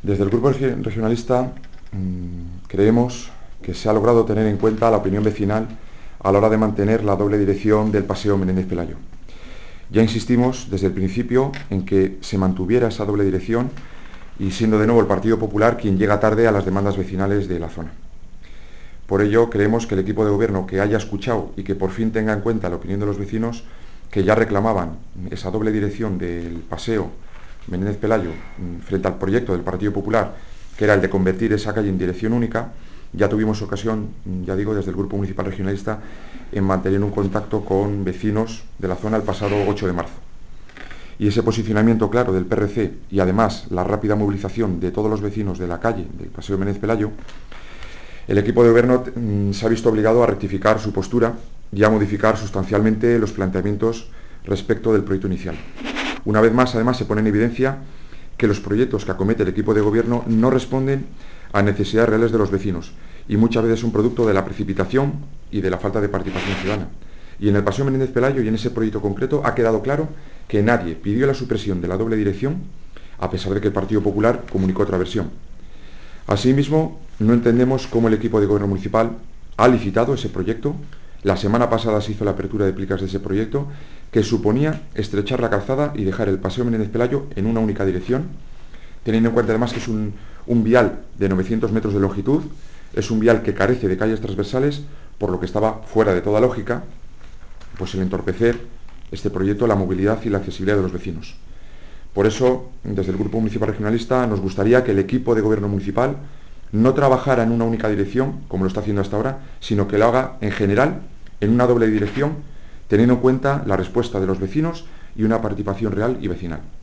Desde el Grupo Regionalista creemos que se ha logrado tener en cuenta la opinión vecinal a la hora de mantener la doble dirección del Paseo Menéndez Pelayo. Ya insistimos desde el principio en que se mantuviera esa doble dirección y siendo de nuevo el Partido Popular quien llega tarde a las demandas vecinales de la zona. Por ello, creemos que el equipo de gobierno que haya escuchado y que por fin tenga en cuenta la opinión de los vecinos que ya reclamaban esa doble dirección del Paseo Menéndez Pelayo frente al proyecto del Partido Popular, que era el de convertir esa calle en dirección única, ya tuvimos ocasión, ya digo, desde el Grupo Municipal Regionalista, en mantener un contacto con vecinos de la zona el pasado 8 de marzo. Y ese posicionamiento claro del PRC y además la rápida movilización de todos los vecinos de la calle del Paseo Menéndez Pelayo, el equipo de gobierno se ha visto obligado a rectificar su postura y a modificar sustancialmente los planteamientos respecto del proyecto inicial. Una vez más, además, se pone en evidencia que los proyectos que acomete el equipo de gobierno no responden a necesidades reales de los vecinos y muchas veces son producto de la precipitación y de la falta de participación ciudadana. Y en el Paseo Menéndez Pelayo y en ese proyecto concreto ha quedado claro que nadie pidió la supresión de la doble dirección, a pesar de que el Partido Popular comunicó otra versión. Asimismo, no entendemos cómo el equipo de gobierno municipal ha licitado ese proyecto. La semana pasada se hizo la apertura de plicas de ese proyecto, que suponía estrechar la calzada y dejar el Paseo Menéndez Pelayo en una única dirección, teniendo en cuenta además que es un vial de 900 metros de longitud, es un vial que carece de calles transversales, por lo que estaba fuera de toda lógica, pues el entorpecer este proyecto, la movilidad y la accesibilidad de los vecinos. Por eso, desde el Grupo Municipal Regionalista, nos gustaría que el equipo de gobierno municipal no trabajara en una única dirección, como lo está haciendo hasta ahora, sino que lo haga en general, en una doble dirección, teniendo en cuenta la respuesta de los vecinos y una participación real y vecinal.